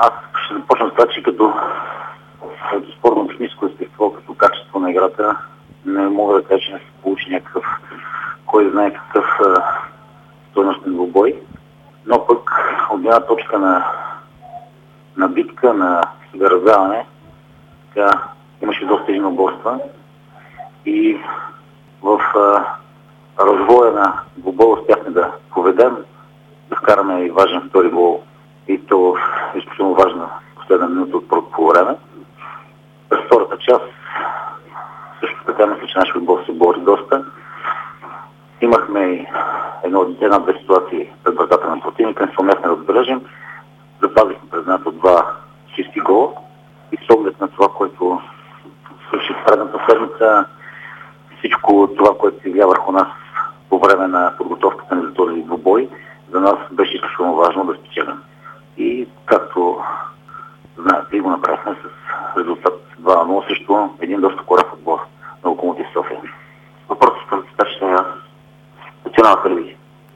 Аз ще започна с това, че като спортно-техническо естество, като качество на играта, не мога да кажа, че не се получи някакъв, кой знае какъв стойностен двубой, но пък от една точка на битка, на раздаване, имаше доста единоборства и в развоя на двубоя успяхме да поведем, да вкараме и важен втори гол, и то изключително важна последна минута от първото време. През втората част също така мисля, че нашия отбор се бори доста. Имахме и една-две ситуации пред вратата на противника, не сумяхме да отбележим. Запазихме признато два чисти гола и с оглед на това, което свърши в предната седмица, всичко това, което се явява върху нас по време на подготовката ни за този двубой, за нас беше изключително важно да спечелим. И както знаете, го направихме с резултат 2-0 срещу един доста корав отбор на Локомотив София. Въпросът с председателите на национална телевизия.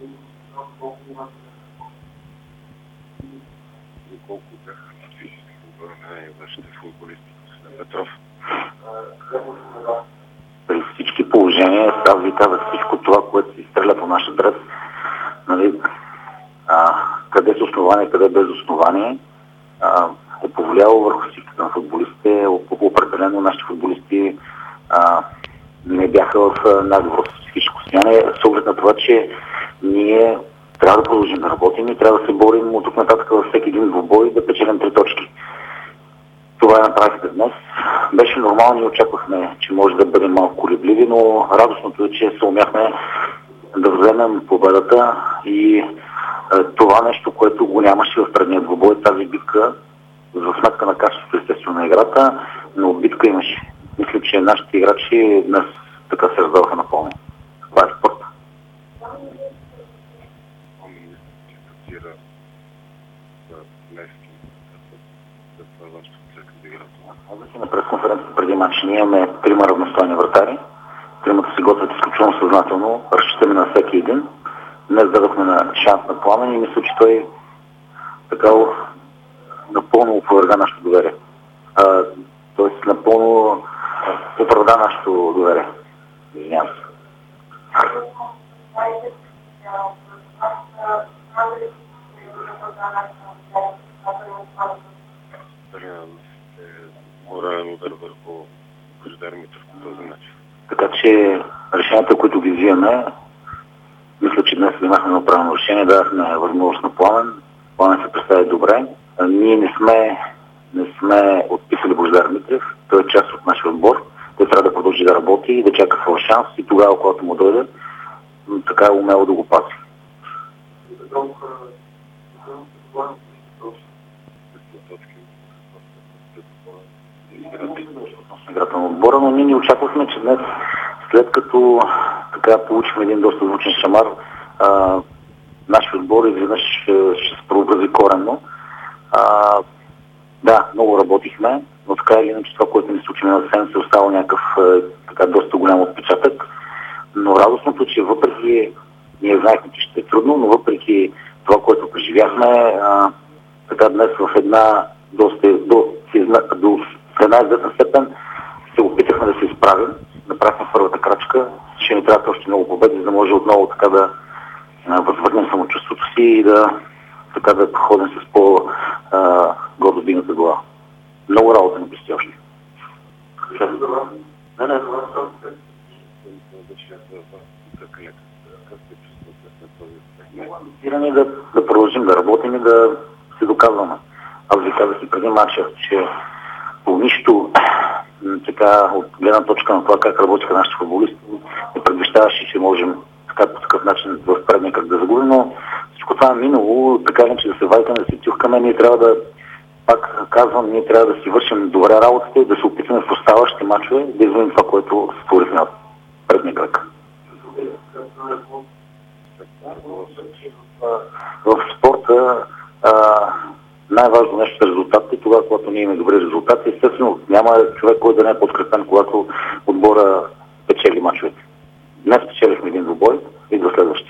Колко бяха физически обърнени вашите футболисти на Петров? При всички положения, аз ви казах всичко това, което се изстреля по наш адрес, нали, къде с основание, къде без основание, е повлияло върху всичките на футболистите. Определено нашите футболисти не бяха в най-добро психическо състояние, с оглед на това, че ние трябва да продължим да работим и трябва да се борим от тук нататък във всеки един двубой да печелим 3 точки. Това направихме днес. Беше нормално, ние очаквахме, че може да бъдем малко колебливи, но радостното е, че се умяхме да вземем победата и това нещо, което го нямаше в предния двубой, тази битка, за сметка на качеството естествено на играта, но битка имаше. Мисля, че нашите играчи днес така се раздаваха напълно. Това е спорт. На пресконференцията преди матч ние имаме 3 равностойни вратари. 3 се готвят изключително съзнателно, разчитаме на всеки един. Днес дадохме на шанс на Пламен и мисля, че той така напълно опроверга нашето доверие. Тоест напълно оправда нашето доверие. Извинявам се. Морален удар върху Божидар Митров по този начин. Така че решенията, които ги взимаме, мисля, че днес взимахме едно правилно решение, дадахме възможност на Пламен. Пламен се представи добре. Ние не сме отписали Божидар Митров. Той е част от нашия отбор. Той трябва да продължи да работи и да чака своя шанс и тогава, когато му дойде, така е умело да го пази. Играта на отбора, но ние не очаквахме, че днес, след като така получихме един доста звучен шамар, нашия отбор изведнъж ще се преобрази коренно. Да, много работихме, но така или иначе това, което ни случи на сцена, се остава някакъв така доста голям отпечатък. Но радостното, че въпреки, ние знаехме, че ще е трудно, но въпреки това, което преживяхме, така днес в една една известна степен се опитахме да се изправим. Направихме първата крачка, ще ни трябва още много победи, за да може отново така да възвърнем самочувството си и да ходим с по-гордо дигната глава. Много работа ни предстои още. Да продължим да работим и да се доказваме. Аз ви казах и преди матча, че по нищо така от гледна точка на това как работиха нашите футболисти, не предвещаваше, че можем така по такъв начин в предния кръг да загубим, но всичко това е минало, така иначе да се вадикаме, да се тюхкаме, ние трябва да, пак казвам, ние трябва да си вършим добре работата и да се опитаме в оставащите мачове да изводим това, което створихме от предния кръг. В спорта най-важно нещо е резултатите. Тогава, когато ние имаме добри резултати, естествено няма човек, който да не е подкрепен, когато отбора печели мачовете. Днес печелихме един двубой и до следващия.